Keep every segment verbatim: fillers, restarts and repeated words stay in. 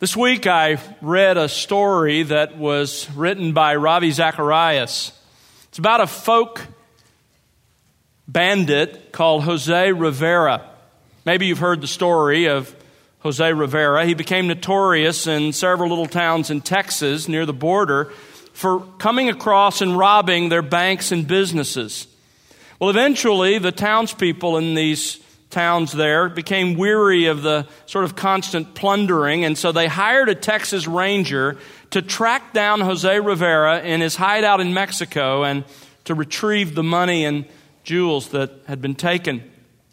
This week I read a story that was written by Ravi Zacharias. It's about a folk bandit called Jose Rivera. Maybe you've heard the story of Jose Rivera. He became notorious in several little towns in Texas near the border for coming across and robbing their banks and businesses. Well, eventually the townspeople in these towns there became weary of the sort of constant plundering, and so they hired a Texas Ranger to track down Jose Rivera in his hideout in Mexico and to retrieve the money and jewels that had been taken.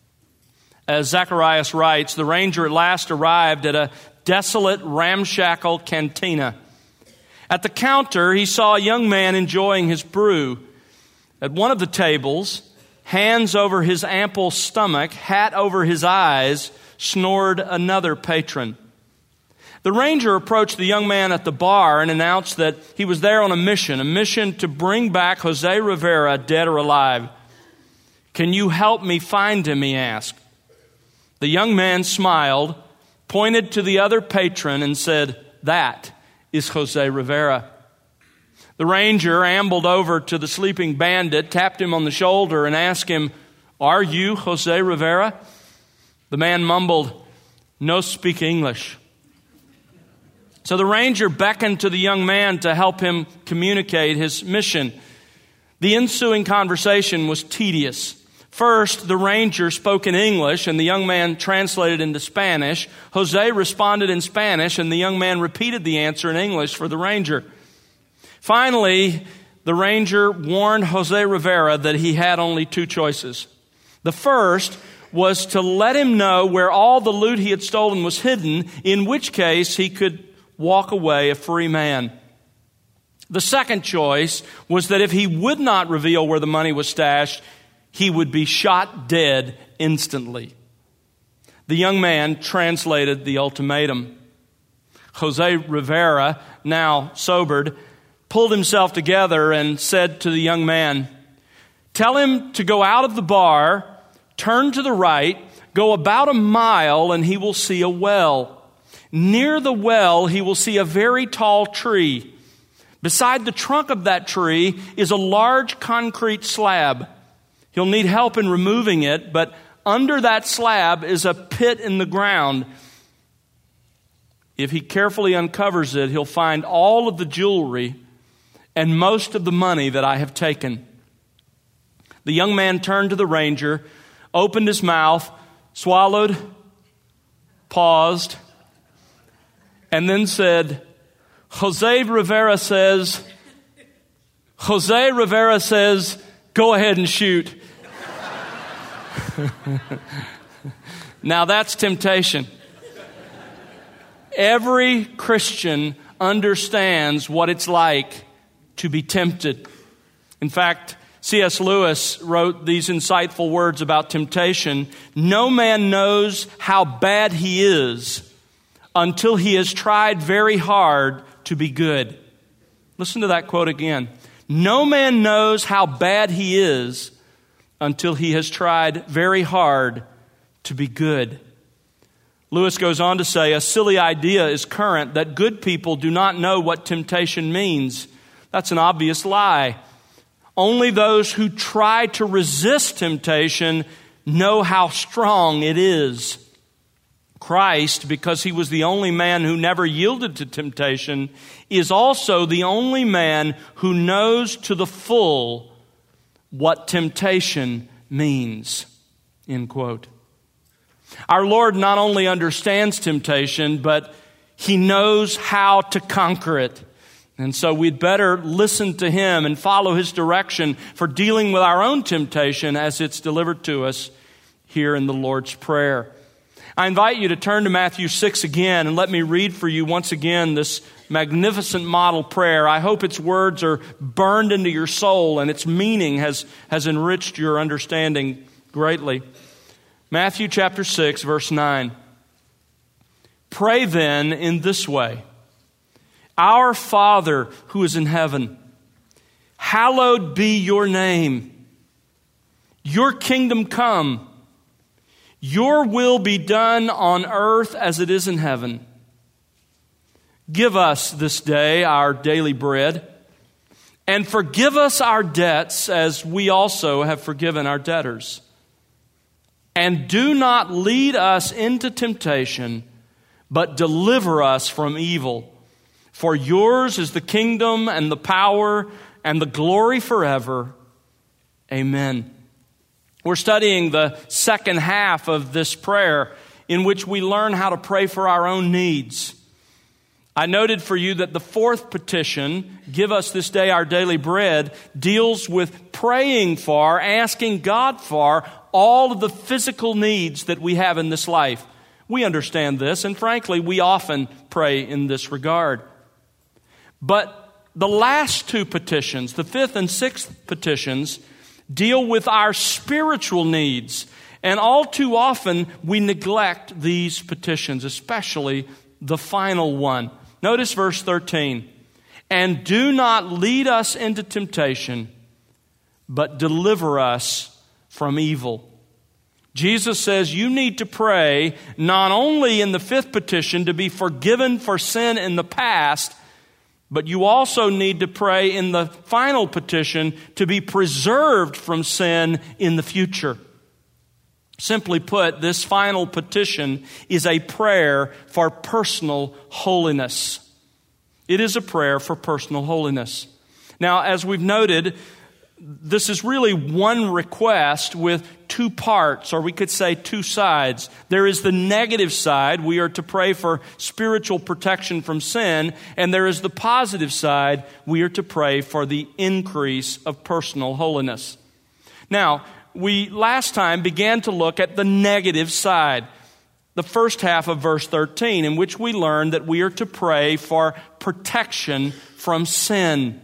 As Zacharias writes, the ranger at last arrived at a desolate, ramshackle cantina. At the counter, he saw a young man enjoying his brew. At one of the tables, hands over his ample stomach, hat over his eyes, snored another patron. The ranger approached the young man at the bar and announced that he was there on a mission, a mission to bring back Jose Rivera, dead or alive. "Can you help me find him?" he asked. The young man smiled, pointed to the other patron, and said, "That is Jose Rivera." The ranger ambled over to the sleeping bandit, tapped him on the shoulder, and asked him, "Are you Jose Rivera?" The man mumbled, "No speak English." So the ranger beckoned to the young man to help him communicate his mission. The ensuing conversation was tedious. First, the ranger spoke in English, and the young man translated into Spanish. Jose responded in Spanish, and the young man repeated the answer in English for the ranger. Finally, the ranger warned Jose Rivera that he had only two choices. The first was to let him know where all the loot he had stolen was hidden, in which case he could walk away a free man. The second choice was that if he would not reveal where the money was stashed, he would be shot dead instantly. The young man translated the ultimatum. Jose Rivera, now sobered, pulled himself together and said to the young man, "Tell him to go out of the bar, turn to the right, go about a mile, and he will see a well. Near the well, he will see a very tall tree. Beside the trunk of that tree is a large concrete slab. He'll need help in removing it, but under that slab is a pit in the ground. If he carefully uncovers it, he'll find all of the jewelry and most of the money that I have taken." The young man turned to the ranger, opened his mouth, swallowed, paused, and then said, Jose Rivera says, Jose Rivera says, "Go ahead and shoot." Now that's temptation. Every Christian understands what it's like to be tempted. In fact, C S Lewis wrote these insightful words about temptation. "No man knows how bad he is until he has tried very hard to be good." Listen to that quote again. No man knows how bad he is until he has tried very hard to be good. Lewis goes on to say, a silly idea is current that good people do not know what temptation means. That's an obvious lie. Only those who try to resist temptation know how strong it is. Christ, because he was the only man who never yielded to temptation, is also the only man who knows to the full what temptation means. End quote. Our Lord not only understands temptation, but he knows how to conquer it. And so we'd better listen to him and follow his direction for dealing with our own temptation as it's delivered to us here in the Lord's Prayer. I invite you to turn to Matthew six again and let me read for you once again this magnificent model prayer. I hope its words are burned into your soul and its meaning has, has enriched your understanding greatly. Matthew chapter six, verse nine. Pray then in this way. Our Father who is in heaven, hallowed be your name. Your kingdom come. Your will be done on earth as it is in heaven. Give us this day our daily bread, and forgive us our debts as we also have forgiven our debtors. And do not lead us into temptation, but deliver us from evil. For yours is the kingdom and the power and the glory forever. Amen. We're studying the second half of this prayer in which we learn how to pray for our own needs. I noted for you that the fourth petition, give us this day our daily bread, deals with praying for, asking God for all of the physical needs that we have in this life. We understand this, and frankly, we often pray in this regard. But the last two petitions, the fifth and sixth petitions, deal with our spiritual needs. And all too often, we neglect these petitions, especially the final one. Notice verse thirteen. And do not lead us into temptation, but deliver us from evil. Jesus says you need to pray not only in the fifth petition to be forgiven for sin in the past, but you also need to pray in the final petition to be preserved from sin in the future. Simply put, this final petition is a prayer for personal holiness. It is a prayer for personal holiness. Now, as we've noted, this is really one request with two parts, or we could say two sides. There is the negative side. We are to pray for spiritual protection from sin. And there is the positive side. We are to pray for the increase of personal holiness. Now, we last time began to look at the negative side, the first half of verse thirteen, in which we learned that we are to pray for protection from sin.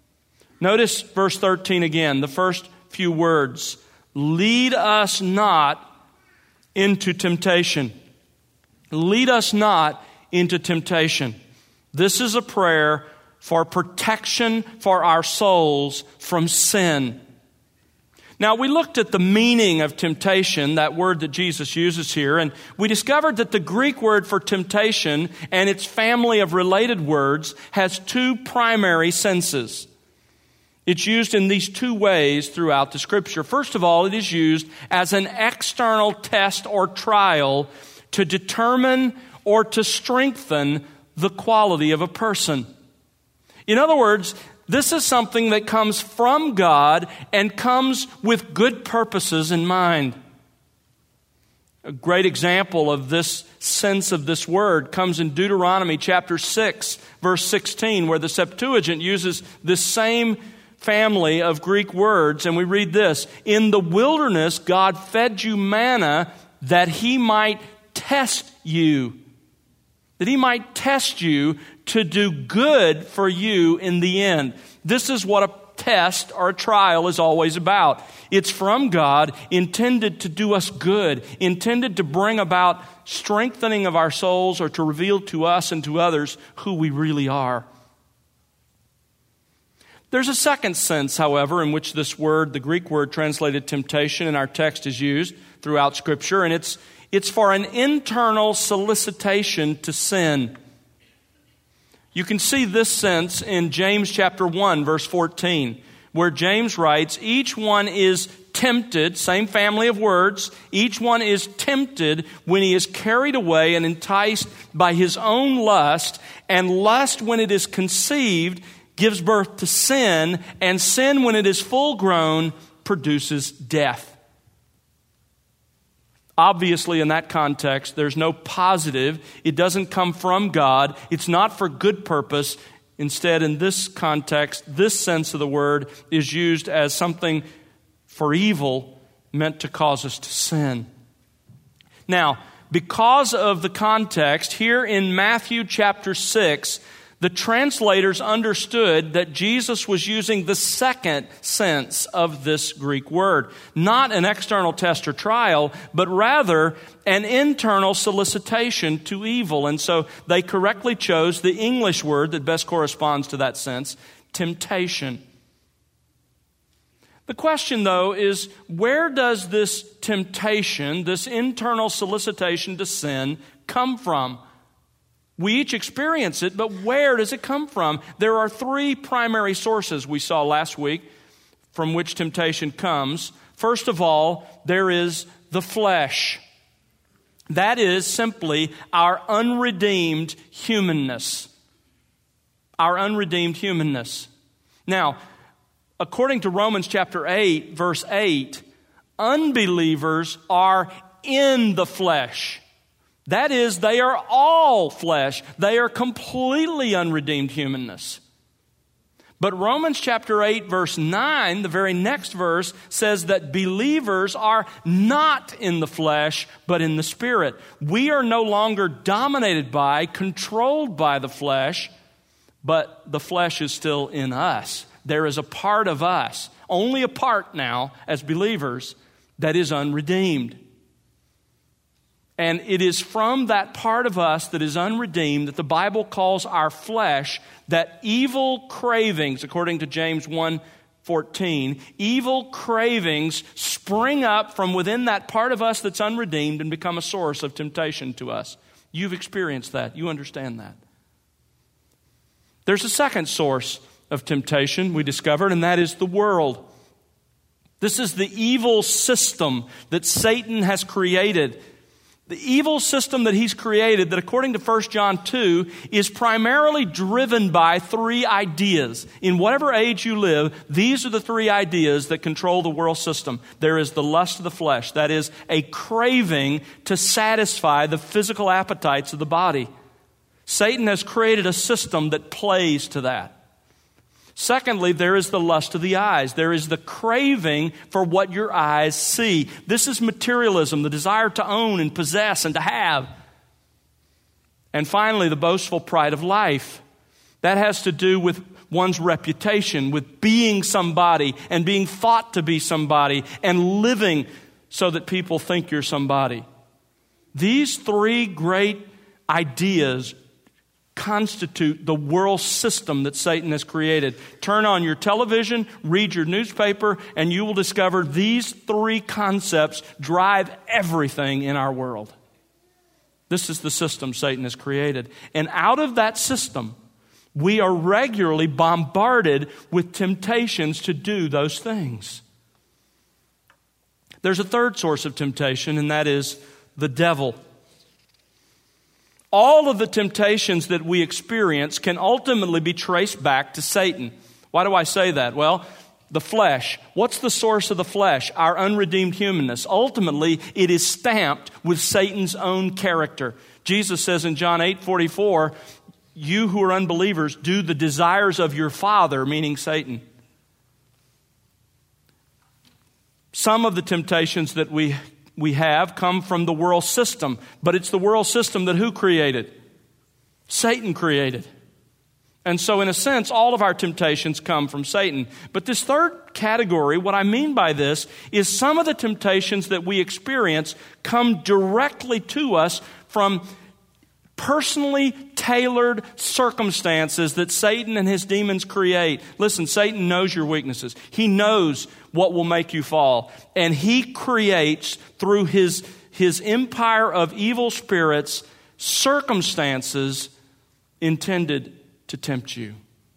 Notice verse thirteen again, the first few words. Lead us not into temptation. Lead us not into temptation. This is a prayer for protection for our souls from sin. Now, we looked at the meaning of temptation, that word that Jesus uses here, and we discovered that the Greek word for temptation and its family of related words has two primary senses. It's used in these two ways throughout the Scripture. First of all, it is used as an external test or trial to determine or to strengthen the quality of a person. In other words, this is something that comes from God and comes with good purposes in mind. A great example of this sense of this word comes in Deuteronomy chapter six, verse sixteen, where the Septuagint uses this same family of Greek words, and we read this: in the wilderness God fed you manna that he might test you, that he might test you to do good for you in the end. This is what a test or a trial is always about. It's from God, intended to do us good, intended to bring about strengthening of our souls or to reveal to us and to others who we really are. There's a second sense, however, in which this word, the Greek word translated temptation in our text, is used throughout Scripture, and it's it's for an internal solicitation to sin. You can see this sense in James chapter one, verse fourteen, where James writes, each one is tempted, same family of words, each one is tempted when he is carried away and enticed by his own lust, and lust, when it is conceived, gives birth to sin, and sin, when it is full grown, produces death. Obviously, in that context, there's no positive. It doesn't come from God. It's not for good purpose. Instead, in this context, this sense of the word is used as something for evil, meant to cause us to sin. Now, because of the context, here in Matthew chapter six, the translators understood that Jesus was using the second sense of this Greek word. Not an external test or trial, but rather an internal solicitation to evil. And so they correctly chose the English word that best corresponds to that sense, temptation. The question, though, is where does this temptation, this internal solicitation to sin, come from? We each experience it, but where does it come from? There are three primary sources we saw last week from which temptation comes. First of all, there is the flesh. That is simply our unredeemed humanness. Our unredeemed humanness. Now, according to Romans chapter eight, verse eight, unbelievers are in the flesh. That is, they are all flesh. They are completely unredeemed humanness. But Romans chapter eight, verse nine, the very next verse, says that believers are not in the flesh, but in the Spirit. We are no longer dominated by, controlled by the flesh, but the flesh is still in us. There is a part of us, only a part now as believers, that is unredeemed. And it is from that part of us that is unredeemed that the Bible calls our flesh that evil cravings, according to James one fourteen, evil cravings spring up from within that part of us that's unredeemed and become a source of temptation to us. You've experienced that. You understand that. There's a second source of temptation we discovered, and that is the world. This is the evil system that Satan has created. The evil system that he's created that, according to First John two, is primarily driven by three ideas. In whatever age you live, these are the three ideas that control the world system. There is the lust of the flesh, that is, a craving to satisfy the physical appetites of the body. Satan has created a system that plays to that. Secondly, there is the lust of the eyes. There is the craving for what your eyes see. This is materialism, the desire to own and possess and to have. And finally, the boastful pride of life. That has to do with one's reputation, with being somebody and being thought to be somebody and living so that people think you're somebody. These three great ideas constitute the world system that Satan has created. Turn on your television, read your newspaper, and you will discover these three concepts drive everything in our world. This is the system Satan has created. And out of that system, we are regularly bombarded with temptations to do those things. There's a third source of temptation, and that is the devil. All of the temptations that we experience can ultimately be traced back to Satan. Why do I say that? Well, the flesh. What's the source of the flesh? Our unredeemed humanness. Ultimately, it is stamped with Satan's own character. Jesus says in John eight forty-four, you who are unbelievers do the desires of your father, meaning Satan. Some of the temptations that we we have come from the world system, but it's the world system that who created? Satan created. And so in a sense, all of our temptations come from Satan. But this third category, what I mean by this, is some of the temptations that we experience come directly to us from personally tailored circumstances that Satan and his demons create. Listen, Satan knows your weaknesses. He knows what will make you fall. And he creates, through his, his empire of evil spirits, circumstances intended to tempt you.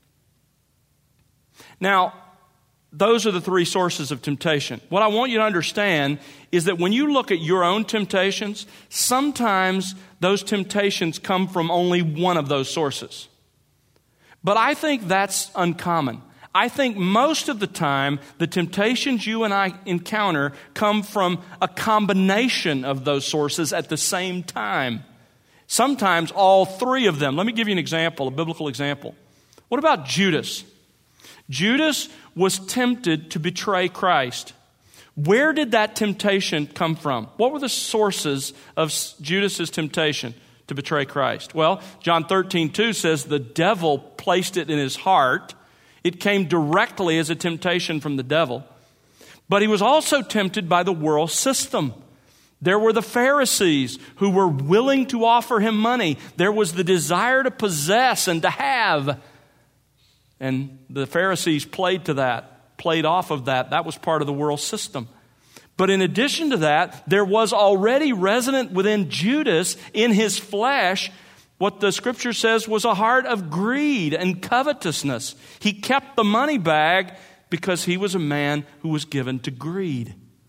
Now, those are the three sources of temptation. What I want you to understand is that when you look at your own temptations, sometimes those temptations come from only one of those sources. But I think that's uncommon. I think most of the time, the temptations you and I encounter come from a combination of those sources at the same time. Sometimes all three of them. Let me give you an example, a biblical example. What about Judas? Judas was tempted to betray Christ. Where did that temptation come from? What were the sources of Judas's temptation to betray Christ? Well, John thirteen two says the devil placed it in his heart. It came directly as a temptation from the devil. But he was also tempted by the world system. There were the Pharisees who were willing to offer him money. There was the desire to possess and to have. And the Pharisees played to that, played off of that. That was part of the world system. But in addition to that, there was already resident within Judas, in his flesh, what the Scripture says was a heart of greed and covetousness. He kept the money bag because he was a man who was given to greed.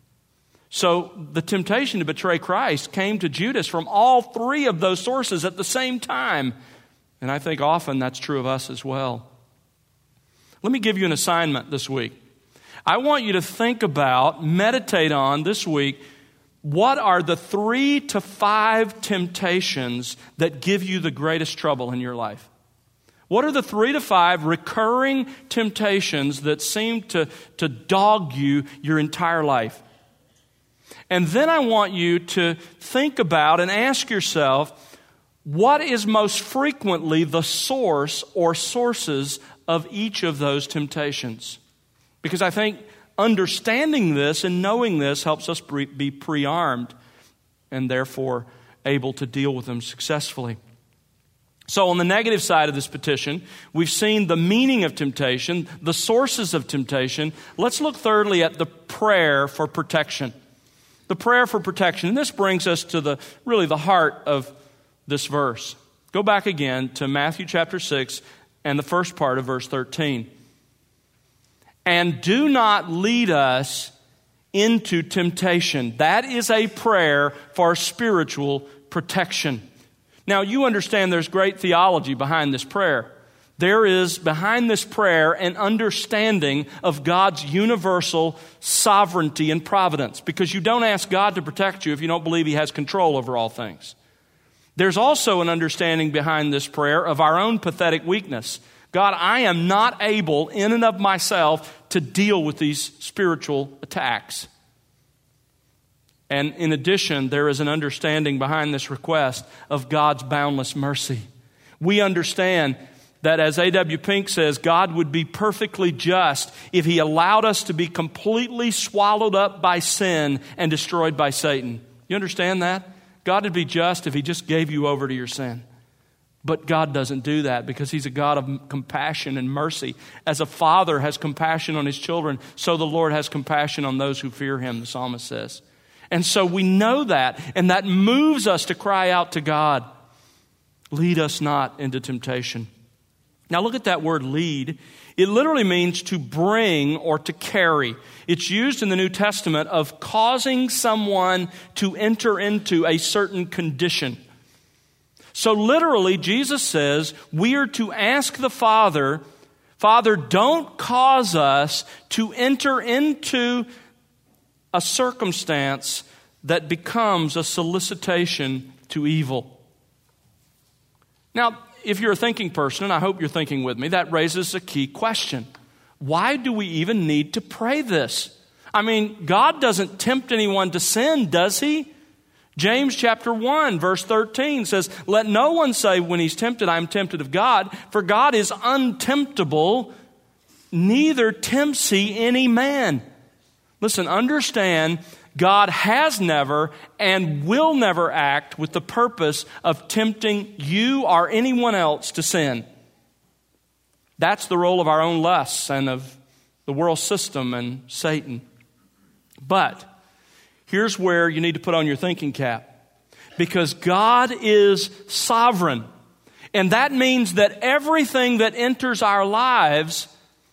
So the temptation to betray Christ came to Judas from all three of those sources at the same time. And I think often that's true of us as well. Let me give you an assignment this week. I want you to think about, meditate on this week, what are the three to five temptations that give you the greatest trouble in your life? What are the three to five recurring temptations that seem to, to dog you your entire life? And then I want you to think about and ask yourself, what is most frequently the source or sources of each of those temptations? Because I think understanding this and knowing this helps us be pre-armed and therefore able to deal with them successfully. So on the negative side of this petition, we've seen the meaning of temptation, the sources of temptation. Let's look thirdly at the prayer for protection. The prayer for protection. And this brings us to the really the heart of this verse. Go back again to Matthew chapter six and the first part of verse thirteen. And do not lead us into temptation. That is a prayer for spiritual protection. Now, you understand there's great theology behind this prayer. There is behind this prayer an understanding of God's universal sovereignty and providence, because you don't ask God to protect you if you don't believe He has control over all things. There's also an understanding behind this prayer of our own pathetic weakness. God, I am not able in and of myself to deal with these spiritual attacks. And in addition, there is an understanding behind this request of God's boundless mercy. We understand that, as A W Pink says, God would be perfectly just if He allowed us to be completely swallowed up by sin and destroyed by Satan. You understand that? God would be just if He just gave you over to your sin. But God doesn't do that because He's a God of compassion and mercy. As a father has compassion on his children, so the Lord has compassion on those who fear Him, the psalmist says. And so we know that, and that moves us to cry out to God, lead us not into temptation. Now look at that word lead. It literally means to bring or to carry. It's used in the New Testament of causing someone to enter into a certain condition. So literally, Jesus says, we are to ask the Father, Father, don't cause us to enter into a circumstance that becomes a solicitation to evil. Now, if you're a thinking person, and I hope you're thinking with me, that raises a key question. Why do we even need to pray this? I mean, God doesn't tempt anyone to sin, does He? James chapter one, verse thirteen says, let no one say when he's tempted, I'm tempted of God, for God is untemptable, neither tempts He any man. Listen, understand, God has never and will never act with the purpose of tempting you or anyone else to sin. That's the role of our own lusts and of the world system and Satan. But here's where you need to put on your thinking cap. Because God is sovereign. And that means that everything that enters our lives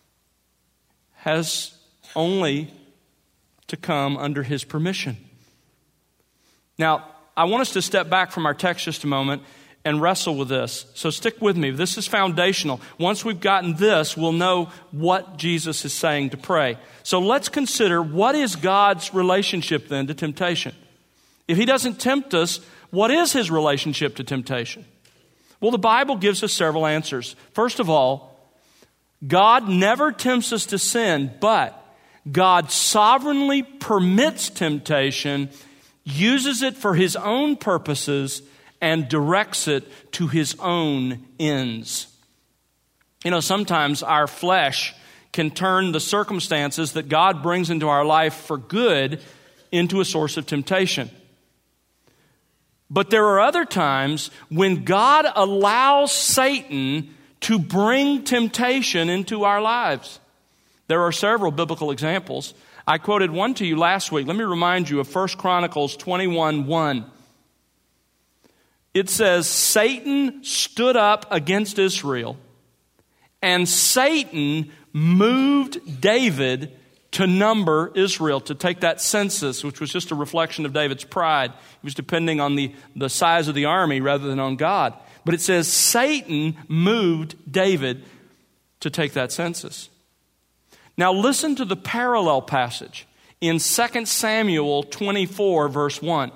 has only to come under His permission. Now, I want us to step back from our text just a moment and wrestle with this. So stick with me. This is foundational. Once we've gotten this, we'll know what Jesus is saying to pray. So let's consider, what is God's relationship then to temptation? If He doesn't tempt us, what is His relationship to temptation? Well, the Bible gives us several answers. First of all, God never tempts us to sin, but God sovereignly permits temptation, uses it for His own purposes, and directs it to His own ends. You know, sometimes our flesh can turn the circumstances that God brings into our life for good into a source of temptation. But there are other times when God allows Satan to bring temptation into our lives. There are several biblical examples. I quoted one to you last week. Let me remind you of First Chronicles twenty-one one. it says Satan stood up against Israel, and Satan moved David to number Israel, to take that census, which was just a reflection of David's pride. He was depending on the, the size of the army rather than on God. But it says Satan moved David to take that census. Now listen to the parallel passage in Second Samuel twenty-four, verse one.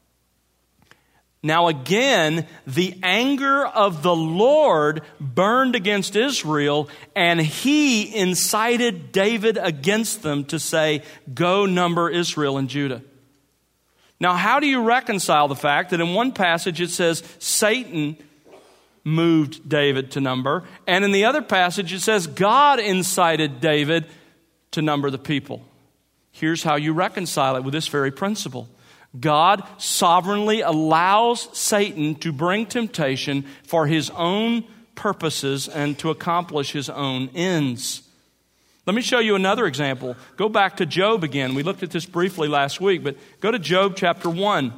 Now again, the anger of the Lord burned against Israel, and he incited David against them to say, go number Israel and Judah. Now, how do you reconcile the fact that in one passage it says Satan moved David to number, and in the other passage it says God incited David to number the people? Here's how you reconcile it with this very principle. God sovereignly allows Satan to bring temptation for his own purposes and to accomplish his own ends. Let me show you another example. Go back to Job again. We looked at this briefly last week, but go to Job chapter one.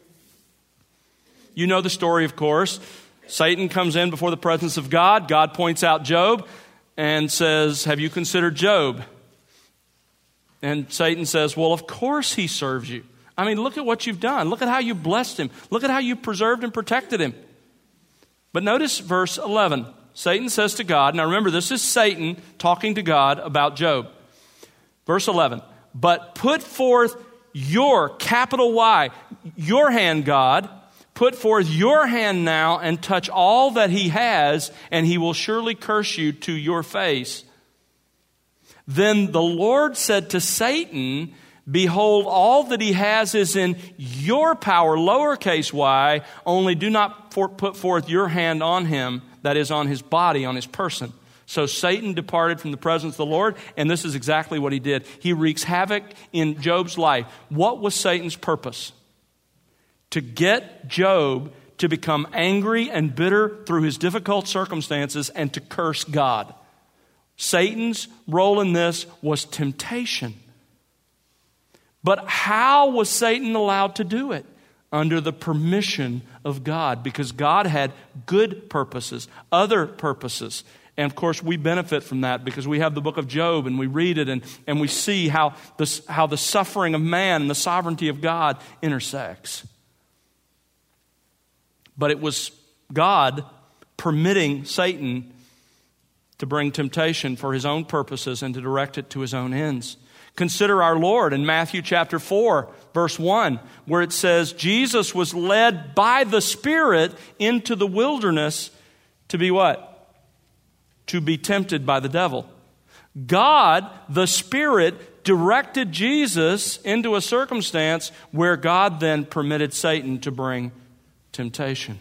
You know the story, of course. Satan comes in before the presence of God. God points out Job and says, have you considered Job? And Satan says, well, of course he serves you. I mean, look at what you've done. Look at how you blessed him. Look at how you preserved and protected him. But notice verse eleven. Satan says to God, now remember, this is Satan talking to God about Job. Verse eleven, but put forth your, capital Y, your hand, God, put forth your hand now and touch all that he has, and he will surely curse you to your face. Then the Lord said to Satan, behold, all that he has is in your power, lowercase y, only do not for, put forth your hand on him, that is on his body, on his person. So Satan departed from the presence of the Lord, and this is exactly what he did. He wreaks havoc in Job's life. What was Satan's purpose? To get Job to become angry and bitter through his difficult circumstances and to curse God. Satan's role in this was temptation. But how was Satan allowed to do it? Under the permission of God, because God had good purposes, other purposes. And of course, we benefit from that because we have the book of Job and we read it and, and we see how the, how the suffering of man and the sovereignty of God intersects. But it was God permitting Satan to bring temptation for his own purposes and to direct it to his own ends. Consider our Lord in Matthew chapter four, verse one, where it says, Jesus was led by the Spirit into the wilderness to be what? To be tempted by the devil. God, the Spirit, directed Jesus into a circumstance where God then permitted Satan to bring temptation.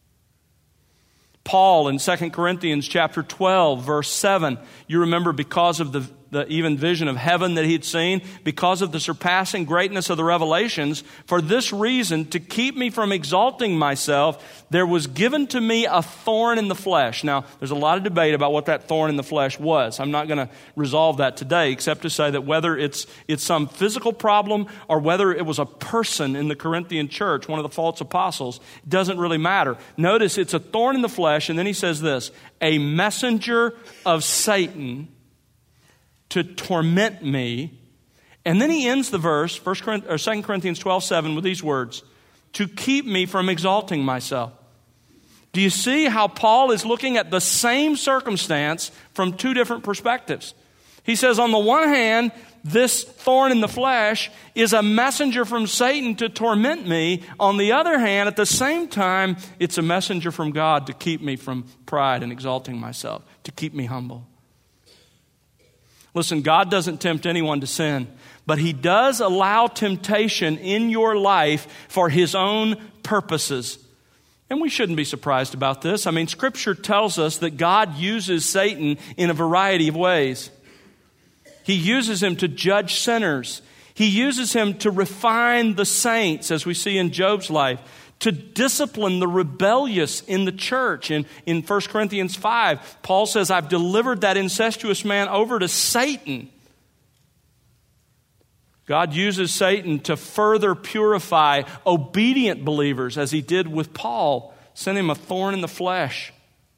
Paul in Second Corinthians chapter twelve, verse seven, you remember because of the the even vision of heaven that he had seen, because of the surpassing greatness of the revelations, for this reason, to keep me from exalting myself, there was given to me a thorn in the flesh. Now, there's a lot of debate about what that thorn in the flesh was. I'm not going to resolve that today, except to say that whether it's it's some physical problem or whether it was a person in the Corinthian church, one of the false apostles, it doesn't really matter. Notice it's a thorn in the flesh, and then he says this, a messenger of Satan to torment me. And then he ends the verse, First Corinthians, or Second Corinthians twelve seven, with these words, to keep me from exalting myself. Do you see how Paul is looking at the same circumstance from two different perspectives? He says, on the one hand, this thorn in the flesh is a messenger from Satan to torment me. On the other hand, at the same time, it's a messenger from God to keep me from pride and exalting myself, to keep me humble. Listen, God doesn't tempt anyone to sin, but He does allow temptation in your life for His own purposes. And we shouldn't be surprised about this. I mean, Scripture tells us that God uses Satan in a variety of ways. He uses him to judge sinners. He uses him to refine the saints, as we see in Job's life, to discipline the rebellious in the church. In, in First Corinthians five, Paul says, I've delivered that incestuous man over to Satan. God uses Satan to further purify obedient believers, as he did with Paul, sent him a thorn in the flesh.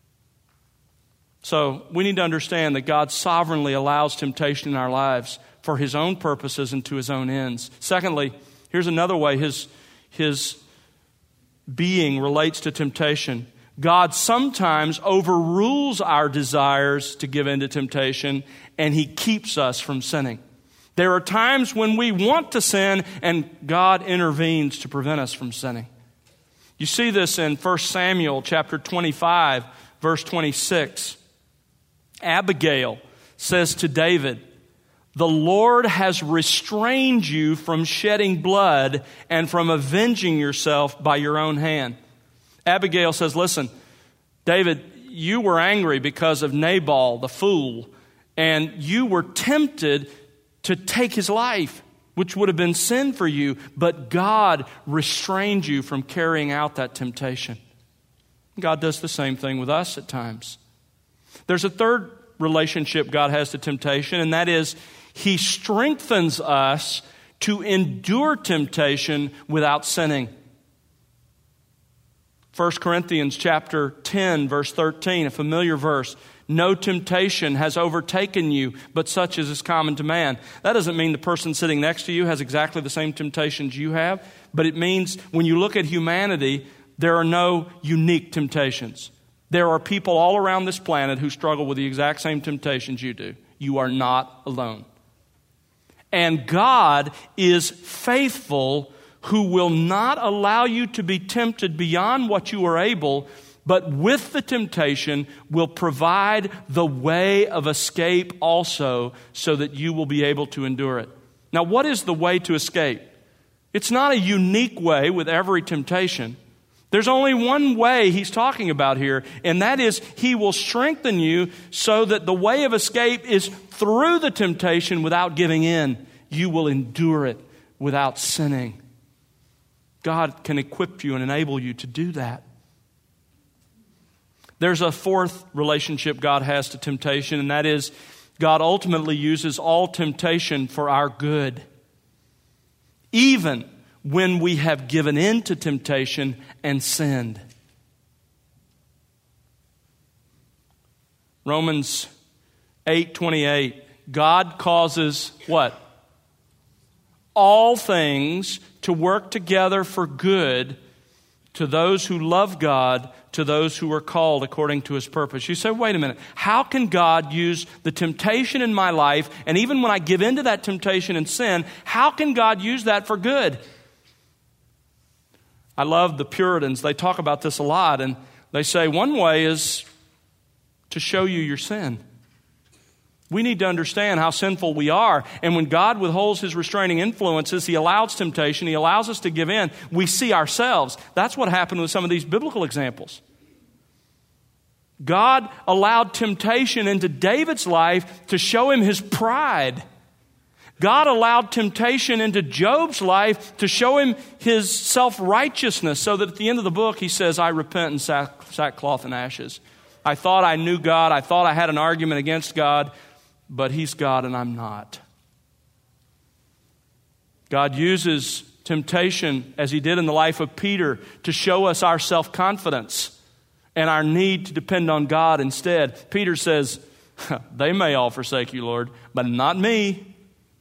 So we need to understand that God sovereignly allows temptation in our lives for his own purposes and to his own ends. Secondly, here's another way his, his being relates to temptation. God sometimes overrules our desires to give in to temptation, and he keeps us from sinning. There are times when we want to sin, and God intervenes to prevent us from sinning. You see this in First Samuel chapter twenty-five, verse twenty-six. Abigail says to David, "The Lord has restrained you from shedding blood and from avenging yourself by your own hand." Abigail says, "Listen, David, you were angry because of Nabal, the fool, and you were tempted to take his life, which would have been sin for you, but God restrained you from carrying out that temptation." God does the same thing with us at times. There's a third relationship God has to temptation, and that is he strengthens us to endure temptation without sinning. First Corinthians chapter ten, verse thirteen, a familiar verse. "No temptation has overtaken you, but such as is common to man." That doesn't mean the person sitting next to you has exactly the same temptations you have, but it means when you look at humanity, there are no unique temptations. There are people all around this planet who struggle with the exact same temptations you do. You are not alone. And God is faithful, who will not allow you to be tempted beyond what you are able, but with the temptation will provide the way of escape also, so that you will be able to endure it. Now, what is the way to escape? It's not a unique way with every temptation. There's only one way he's talking about here, and that is he will strengthen you so that the way of escape is through the temptation without giving in. You will endure it without sinning. God can equip you and enable you to do that. There's a fourth relationship God has to temptation, and that is God ultimately uses all temptation for our good. Even when we have given in to temptation and sinned. Romans eight twenty-eight, God causes what? All things to work together for good to those who love God, to those who are called according to his purpose. You say, wait a minute, how can God use the temptation in my life, and even when I give into that temptation and sin, how can God use that for good? I love the Puritans. They talk about this a lot, and they say one way is to show you your sin. We need to understand how sinful we are. And when God withholds his restraining influences, he allows temptation, he allows us to give in, we see ourselves. That's what happened with some of these biblical examples. God allowed temptation into David's life to show him his pride. God allowed temptation into Job's life to show him his self-righteousness, so that at the end of the book he says, "I repent in sack, sackcloth and ashes. I thought I knew God. I thought I had an argument against God. But he's God and I'm not." God uses temptation, as he did in the life of Peter, to show us our self-confidence and our need to depend on God instead. Peter says, "They may all forsake you, Lord, but not me."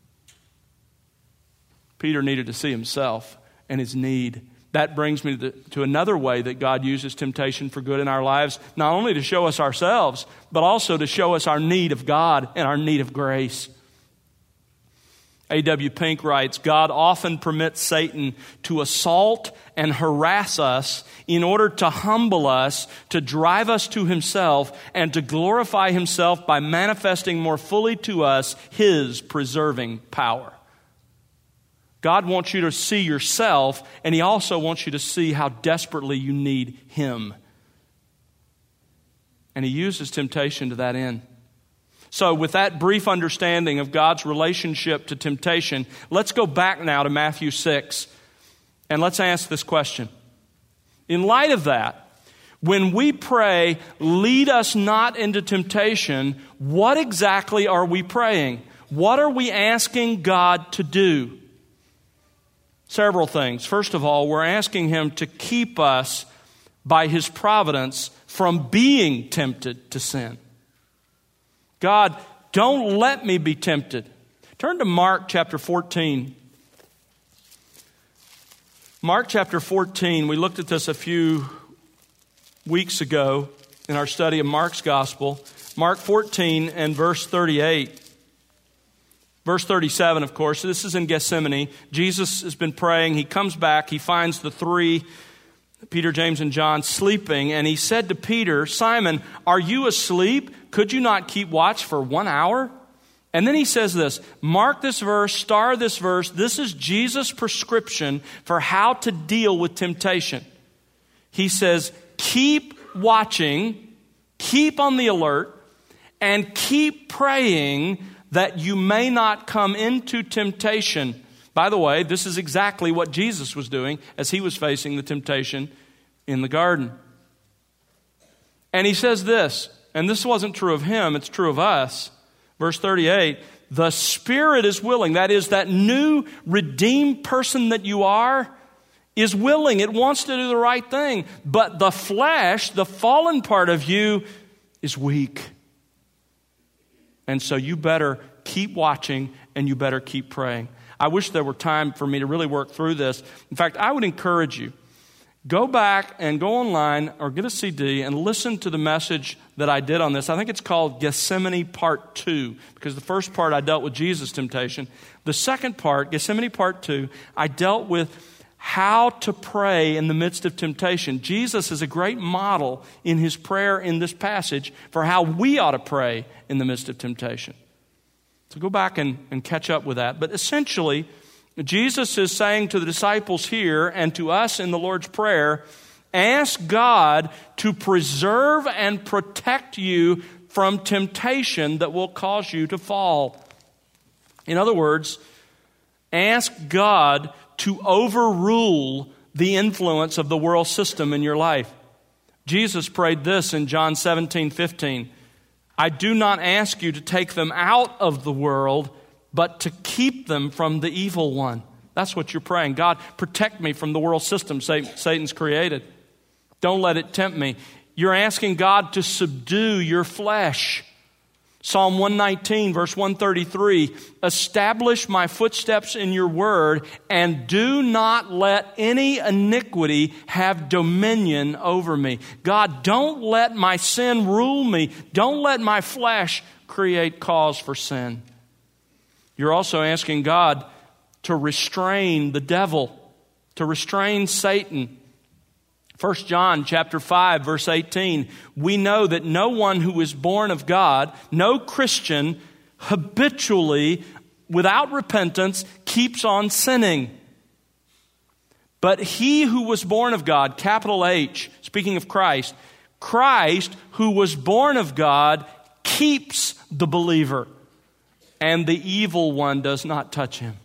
Peter needed to see himself and his need. That brings me to, the, to another way that God uses temptation for good in our lives, not only to show us ourselves, but also to show us our need of God and our need of grace. A W Pink writes, God often permits Satan to assault and harass us in order to humble us, to drive us to himself, and to glorify himself by manifesting more fully to us his preserving power. God wants you to see yourself, and he also wants you to see how desperately you need him. And he uses temptation to that end. So with that brief understanding of God's relationship to temptation, let's go back now to Matthew six, and let's ask this question. In light of that, when we pray, "Lead us not into temptation," what exactly are we praying? What are we asking God to do? Several things. First of all, we're asking Him to keep us by His providence from being tempted to sin. God, don't let me be tempted. Turn to Mark chapter fourteen. Mark chapter fourteen, we looked at this a few weeks ago in our study of Mark's gospel. Mark fourteen and verse thirty-eight. Verse thirty-seven, of course, this is in Gethsemane. Jesus has been praying. He comes back. He finds the three, Peter, James, and John, sleeping. And he said to Peter, Simon, are you asleep? Could you not keep watch for one hour? And then he says this, mark this verse, star this verse. This is Jesus' prescription for how to deal with temptation. He says, keep watching, keep on the alert, and keep praying that you may not come into temptation. By the way, this is exactly what Jesus was doing as He was facing the temptation in the garden. And He says this, and this wasn't true of Him, it's true of us. Verse thirty-eight, the spirit is willing. That is, that new redeemed person that you are is willing. It wants to do the right thing. But the flesh, the fallen part of you, is weak. And so you better keep watching and you better keep praying. I wish there were time for me to really work through this. In fact, I would encourage you, go back and go online or get a C D and listen to the message that I did on this. I think it's called Gethsemane Part two, because the first part I dealt with Jesus' temptation. The second part, Gethsemane Part two, I dealt with how to pray in the midst of temptation. Jesus is a great model in His prayer in this passage for how we ought to pray in the midst of temptation. So go back and, and catch up with that. But essentially, Jesus is saying to the disciples here and to us in the Lord's Prayer, ask God to preserve and protect you from temptation that will cause you to fall. In other words, ask God to overrule the influence of the world system in your life. Jesus prayed this in John seventeen fifteen. I do not ask you to take them out of the world, but to keep them from the evil one. That's what you're praying. God, protect me from the world system Satan's created. Don't let it tempt me. You're asking God to subdue your flesh. Psalm one nineteen, verse one thirty-three, establish my footsteps in your word, and do not let any iniquity have dominion over me. God, don't let my sin rule me. Don't let my flesh create cause for sin. You're also asking God to restrain the devil, to restrain Satan. First John chapter five, verse eighteen, we know that no one who is born of God, no Christian, habitually, without repentance, keeps on sinning. But he who was born of God, capital H, speaking of Christ, Christ who was born of God keeps the believer, and the evil one does not touch him.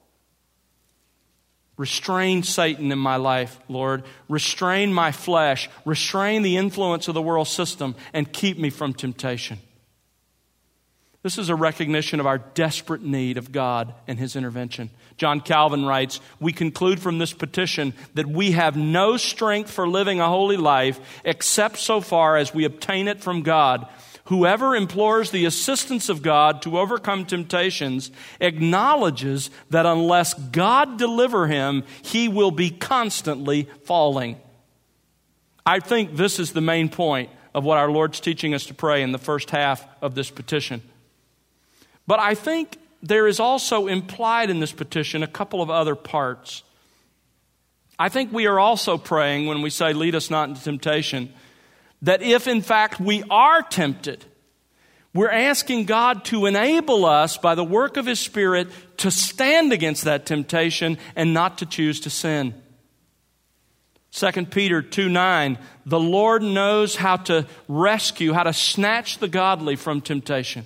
Restrain Satan in my life, Lord. Restrain my flesh. Restrain the influence of the world system and keep me from temptation. This is a recognition of our desperate need of God and His intervention. John Calvin writes, we conclude from this petition that we have no strength for living a holy life except so far as we obtain it from God. Whoever implores the assistance of God to overcome temptations acknowledges that unless God deliver him, he will be constantly falling. I think this is the main point of what our Lord's teaching us to pray in the first half of this petition. But I think there is also implied in this petition a couple of other parts. I think we are also praying when we say, lead us not into temptation, that if in fact we are tempted, we're asking God to enable us by the work of His Spirit to stand against that temptation and not to choose to sin. Second Peter two nine, the Lord knows how to rescue, how to snatch the godly from temptation.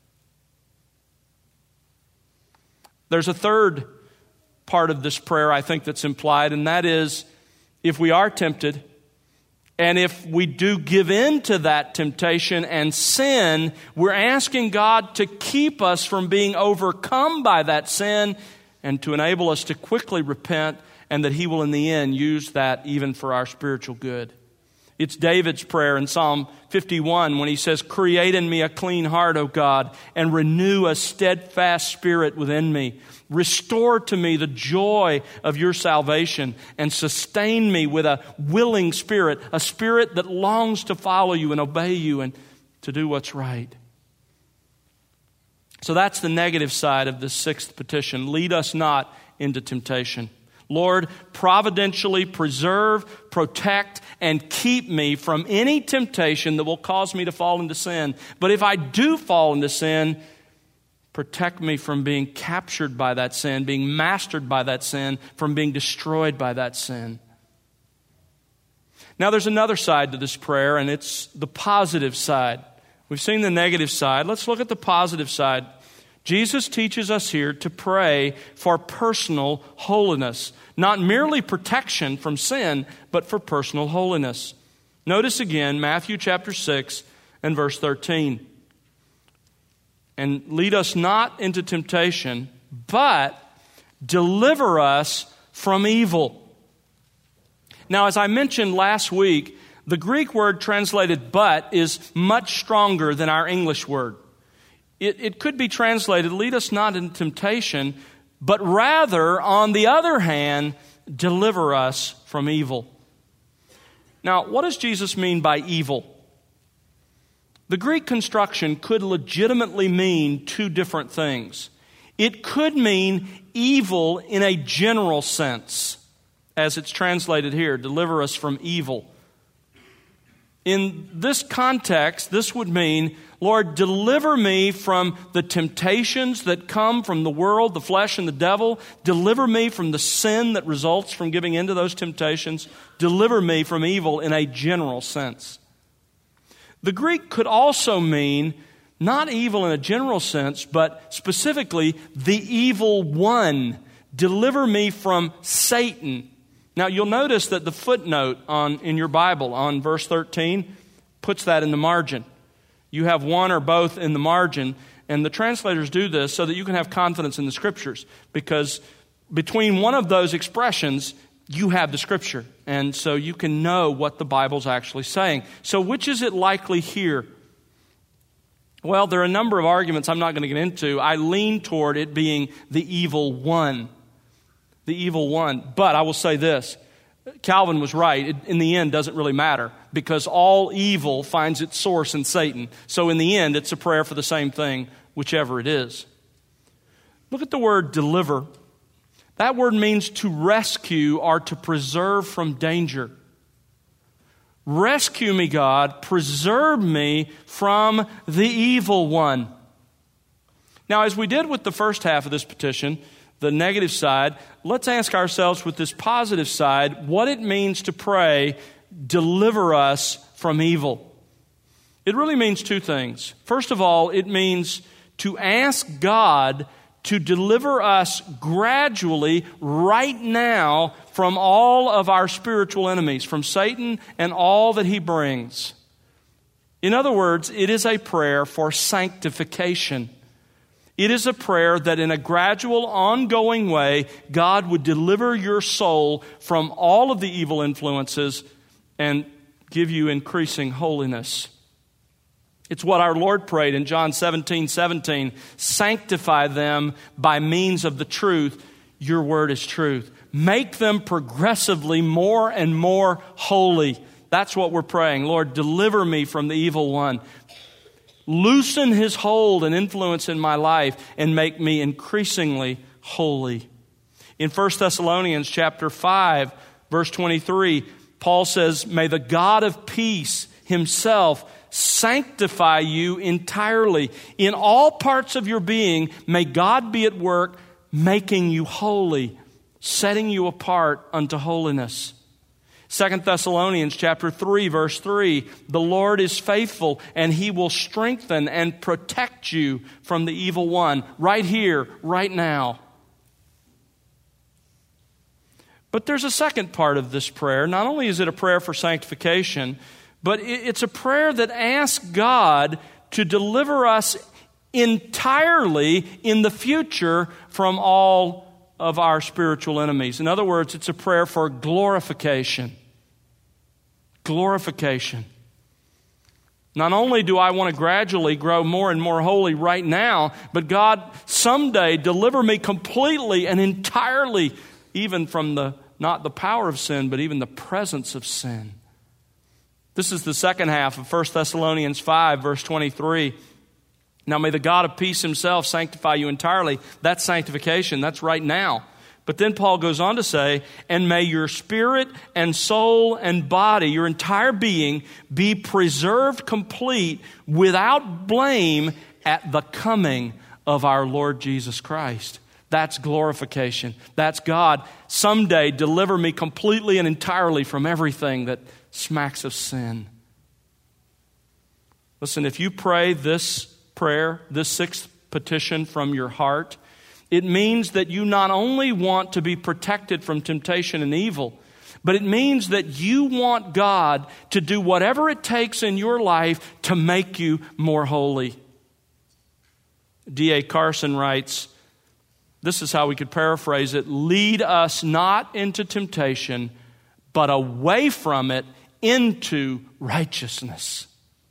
There's a third part of this prayer I think that's implied, and that is, if we are tempted, And if we do give in to that temptation and sin, we're asking God to keep us from being overcome by that sin and to enable us to quickly repent, and that He will in the end use that even for our spiritual good. It's David's prayer in Psalm fifty-one when he says, "Create in me a clean heart, O God, and renew a steadfast spirit within me. Restore to me the joy of your salvation and sustain me with a willing spirit, a spirit that longs to follow you and obey you and to do what's right." So that's the negative side of this sixth petition. Lead us not into temptation. Lord, providentially preserve, protect, and keep me from any temptation that will cause me to fall into sin. But if I do fall into sin, protect me from being captured by that sin, being mastered by that sin, from being destroyed by that sin. Now there's another side to this prayer, and it's the positive side. We've seen the negative side. Let's look at the positive side. Jesus teaches us here to pray for personal holiness. Not merely protection from sin, but for personal holiness. Notice again Matthew chapter six and verse thirteen. "And lead us not into temptation, but deliver us from evil." Now, as I mentioned last week, the Greek word translated "but" is much stronger than our English word. It, it could be translated, "Lead us not into temptation, but rather, on the other hand, deliver us from evil." Now, what does Jesus mean by evil? The Greek construction could legitimately mean two different things. It could mean evil in a general sense, as it's translated here, "deliver us from evil." In this context, this would mean, Lord, deliver me from the temptations that come from the world, the flesh, and the devil. Deliver me from the sin that results from giving into those temptations. Deliver me from evil in a general sense. The Greek could also mean not evil in a general sense, but specifically the evil one. Deliver me from Satan. Now, you'll notice that the footnote on in your Bible on verse thirteen puts that in the margin. You have one or both in the margin, and the translators do this so that you can have confidence in the Scriptures, because between one of those expressions, you have the Scripture, and so you can know what the Bible's actually saying. So which is it likely here? Well, there are a number of arguments I'm not going to get into. I lean toward it being the evil one. The evil one. But I will say this. Calvin was right. It, in the end, doesn't really matter, because all evil finds its source in Satan. So in the end, it's a prayer for the same thing, whichever it is. Look at the word deliver. That word means to rescue or to preserve from danger. Rescue me, God. Preserve me from the evil one. Now, as we did with the first half of this petition, the negative side, let's ask ourselves with this positive side what it means to pray, deliver us from evil. It really means two things. First of all, it means to ask God to deliver us gradually, right now, from all of our spiritual enemies, from Satan and all that he brings. In other words, it is a prayer for sanctification. It is a prayer that in a gradual, ongoing way, God would deliver your soul from all of the evil influences and give you increasing holiness. It's what our Lord prayed in John seventeen seventeen. Sanctify them by means of the truth. Your word is truth. Make them progressively more and more holy. That's what we're praying. Lord, deliver me from the evil one. Loosen his hold and influence in my life and make me increasingly holy. In First Thessalonians chapter five, verse twenty-three, Paul says, "May the God of peace himself sanctify you entirely. In all parts of your being, may God be at work making you holy, setting you apart unto holiness." Second Thessalonians chapter three, verse three, "The Lord is faithful, and he will strengthen and protect you from the evil one." Right here, right now. But there's a second part of this prayer. Not only is it a prayer for sanctification, but it's a prayer that asks God to deliver us entirely in the future from all of our spiritual enemies. In other words, it's a prayer for glorification. Glorification. Not only do I want to gradually grow more and more holy right now, but God, someday deliver me completely and entirely, even from the, not the power of sin, but even the presence of sin. This is the second half of First Thessalonians five, verse twenty-three. Now may the God of peace himself sanctify you entirely. That's sanctification. That's right now. But then Paul goes on to say, and may your spirit and soul and body, your entire being, be preserved complete without blame at the coming of our Lord Jesus Christ. That's glorification. That's God. Someday deliver me completely and entirely from everything that smacks of sin. Listen, if you pray this prayer, this sixth petition from your heart, it means that you not only want to be protected from temptation and evil, but it means that you want God to do whatever it takes in your life to make you more holy. D A Carson writes, this is how we could paraphrase it: lead us not into temptation, but away from it into righteousness.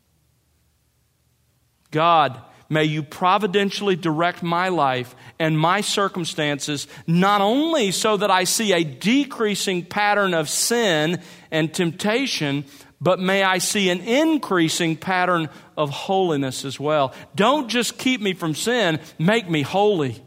God, may you providentially direct my life and my circumstances, not only so that I see a decreasing pattern of sin and temptation, but may I see an increasing pattern of holiness as well. Don't just keep me from sin, make me holy.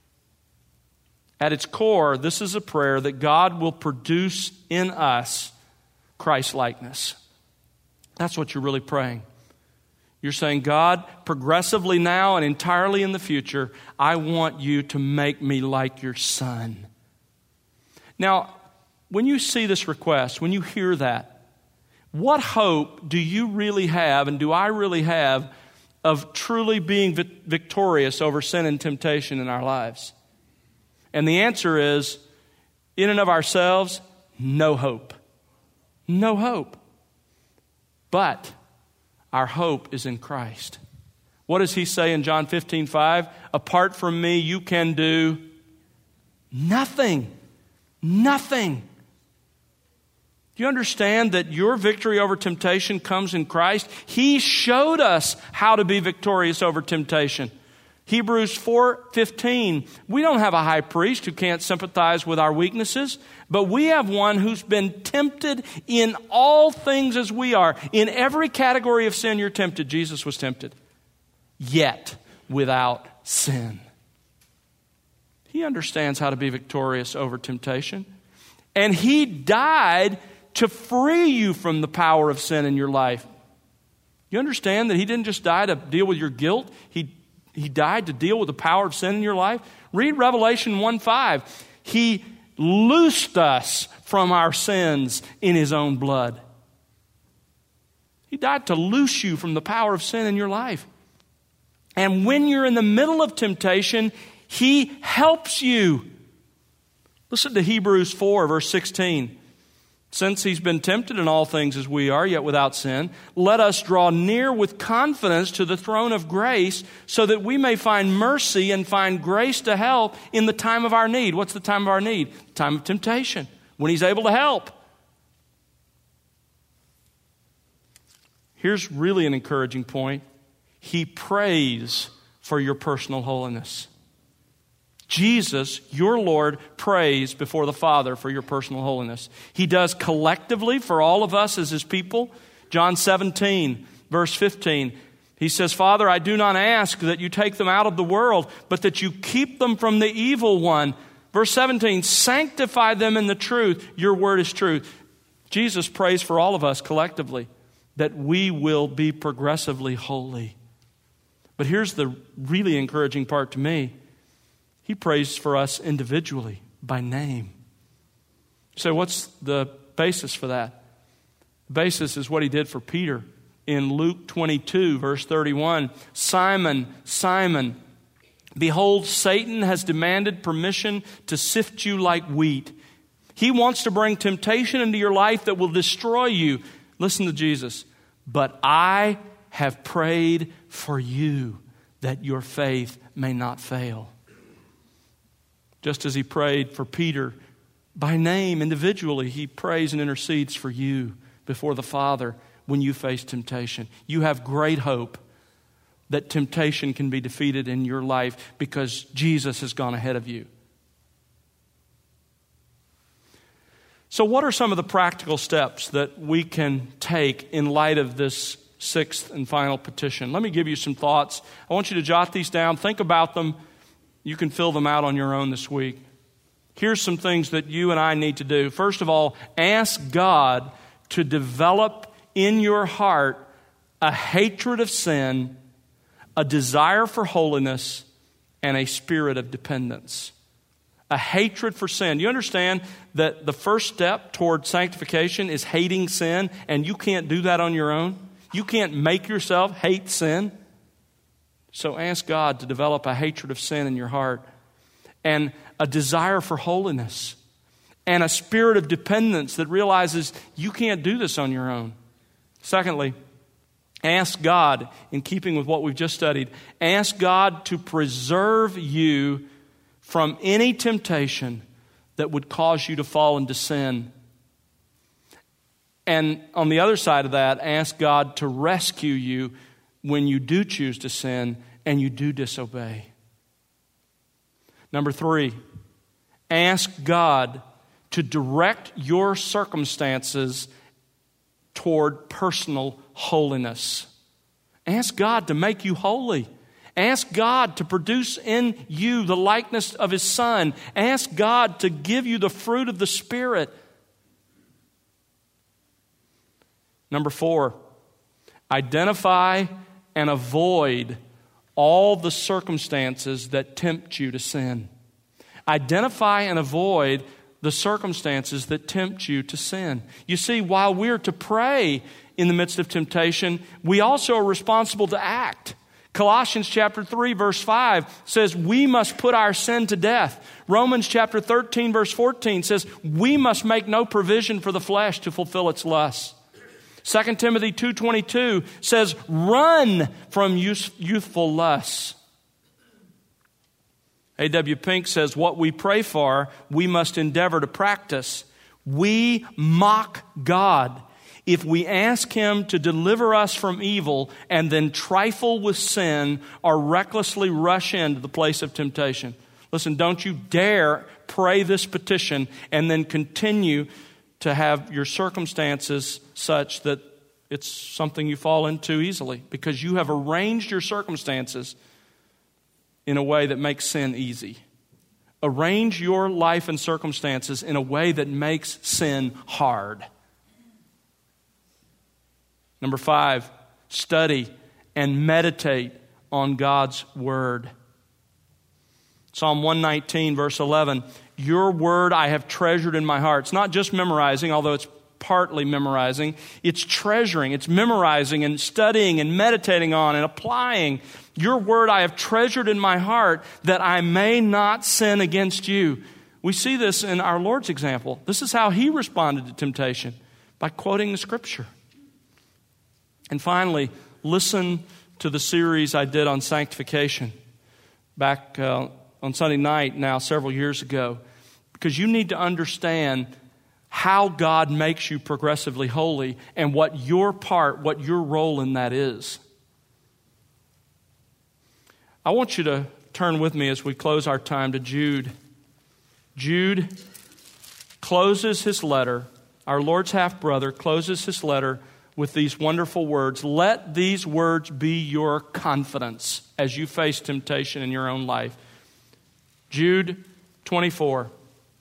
At its core, this is a prayer that God will produce in us Christ-likeness. That's what you're really praying. You're saying, God, progressively now and entirely in the future, I want you to make me like your Son. Now, when you see this request, when you hear that, what hope do you really have, and do I really have, of truly being victorious over sin and temptation in our lives? And the answer is, in and of ourselves, no hope. No hope. But our hope is in Christ. What does he say in John fifteen five? Apart from me, you can do nothing. Nothing. Do you understand that your victory over temptation comes in Christ? He showed us how to be victorious over temptation. Hebrews four fifteen, we don't have a high priest who can't sympathize with our weaknesses, but we have one who's been tempted in all things as we are. In every category of sin you're tempted, Jesus was tempted, yet without sin. He understands how to be victorious over temptation, and he died to free you from the power of sin in your life. You understand that he didn't just die to deal with your guilt, he He died to deal with the power of sin in your life. Read Revelation one five. He loosed us from our sins in his own blood. He died to loose you from the power of sin in your life. And when you're in the middle of temptation, he helps you. Listen to Hebrews four, verse sixteen. Since he's been tempted in all things as we are, yet without sin, let us draw near with confidence to the throne of grace so that we may find mercy and find grace to help in the time of our need. What's the time of our need? The time of temptation, when he's able to help. Here's really an encouraging point. He prays for your personal holiness. Jesus, your Lord, prays before the Father for your personal holiness. He does collectively for all of us as his people. John seventeen, verse fifteen, he says, Father, I do not ask that you take them out of the world, but that you keep them from the evil one. Verse seventeen, sanctify them in the truth. Your word is truth. Jesus prays for all of us collectively that we will be progressively holy. But here's the really encouraging part to me. He prays for us individually, by name. So what's the basis for that? The basis is what he did for Peter in Luke twenty-two, verse thirty-one. Simon, Simon, behold, Satan has demanded permission to sift you like wheat. He wants to bring temptation into your life that will destroy you. Listen to Jesus. But I have prayed for you that your faith may not fail. Just as he prayed for Peter by name, individually, he prays and intercedes for you before the Father when you face temptation. You have great hope that temptation can be defeated in your life because Jesus has gone ahead of you. So what are some of the practical steps that we can take in light of this sixth and final petition? Let me give you some thoughts. I want you to jot these down. Think about them. You can fill them out on your own this week. Here's some things that you and I need to do. First of all, ask God to develop in your heart a hatred of sin, a desire for holiness, and a spirit of dependence. A hatred for sin. You understand that the first step toward sanctification is hating sin, and you can't do that on your own. You can't make yourself hate sin. So ask God to develop a hatred of sin in your heart and a desire for holiness and a spirit of dependence that realizes you can't do this on your own. Secondly, ask God, in keeping with what we've just studied, ask God to preserve you from any temptation that would cause you to fall into sin. And on the other side of that, ask God to rescue you when you do choose to sin and you do disobey. Number three, ask God to direct your circumstances toward personal holiness. Ask God to make you holy. Ask God to produce in you the likeness of His Son. Ask God to give you the fruit of the Spirit. Number four, identify and avoid all the circumstances that tempt you to sin. Identify and avoid the circumstances that tempt you to sin. You see, while we're to pray in the midst of temptation, we also are responsible to act. Colossians chapter three verse five says we must put our sin to death. Romans chapter thirteen verse fourteen says we must make no provision for the flesh to fulfill its lusts. Second Timothy two twenty-two says run from youth, youthful lusts. A W Pink says what we pray for, we must endeavor to practice. We mock God if we ask Him to deliver us from evil and then trifle with sin or recklessly rush into the place of temptation. Listen, don't you dare pray this petition and then continue to have your circumstances such that it's something you fall into easily, because you have arranged your circumstances in a way that makes sin easy. Arrange your life and circumstances in a way that makes sin hard. Number five, study and meditate on God's Word. Psalm one nineteen, verse eleven, your word I have treasured in my heart. It's not just memorizing, although it's partly memorizing. It's treasuring, it's memorizing and studying and meditating on and applying. Your word I have treasured in my heart that I may not sin against you. We see this in our Lord's example. This is how He responded to temptation, by quoting the Scripture. And finally, listen to the series I did on sanctification back uh, on Sunday night now several years ago, because you need to understand how God makes you progressively holy and what your part, what your role in that is. I want you to turn with me as we close our time to Jude. Jude closes his letter, our Lord's half-brother closes his letter with these wonderful words. Let these words be your confidence as you face temptation in your own life. Jude twenty-four.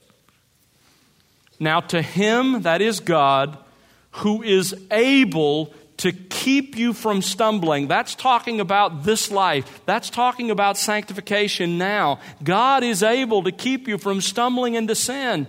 Now to Him, that is God, who is able to keep you from stumbling. That's talking about this life. That's talking about sanctification now. God is able to keep you from stumbling into sin.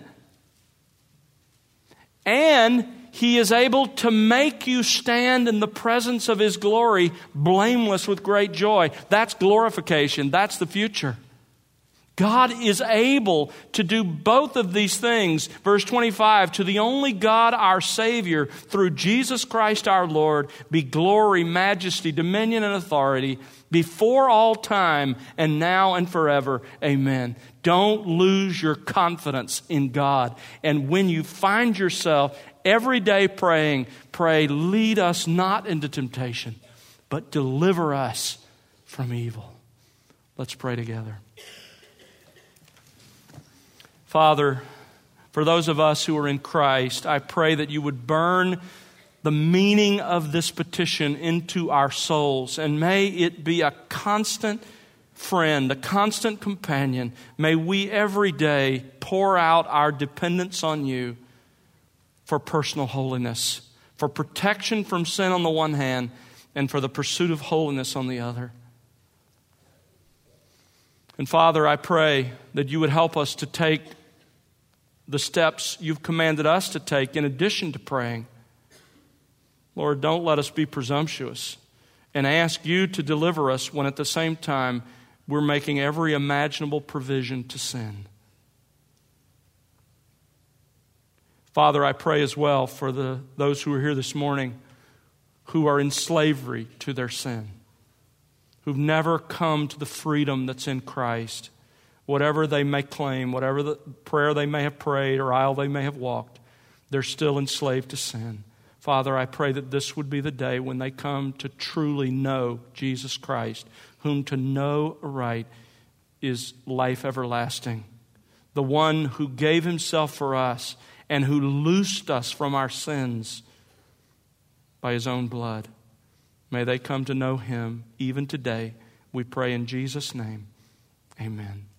And He is able to make you stand in the presence of His glory, blameless with great joy. That's glorification. That's the future. God is able to do both of these things. Verse twenty-five, to the only God our Savior, through Jesus Christ our Lord, be glory, majesty, dominion, and authority before all time and now and forever. Amen. Don't lose your confidence in God. And when you find yourself every day praying, pray, lead us not into temptation, but deliver us from evil. Let's pray together. Father, for those of us who are in Christ, I pray that you would burn the meaning of this petition into our souls, and may it be a constant friend, a constant companion. May we every day pour out our dependence on you for personal holiness, for protection from sin on the one hand, and for the pursuit of holiness on the other. And Father, I pray that you would help us to take the steps you've commanded us to take in addition to praying. Lord, don't let us be presumptuous and ask you to deliver us when at the same time we're making every imaginable provision to sin. Father, I pray as well for the those who are here this morning who are in slavery to their sin, who've never come to the freedom that's in Christ. Whatever they may claim, whatever the prayer they may have prayed or aisle they may have walked, they're still enslaved to sin. Father, I pray that this would be the day when they come to truly know Jesus Christ, whom to know aright is life everlasting. The one who gave himself for us and who loosed us from our sins by his own blood. May they come to know him even today. We pray in Jesus' name. Amen.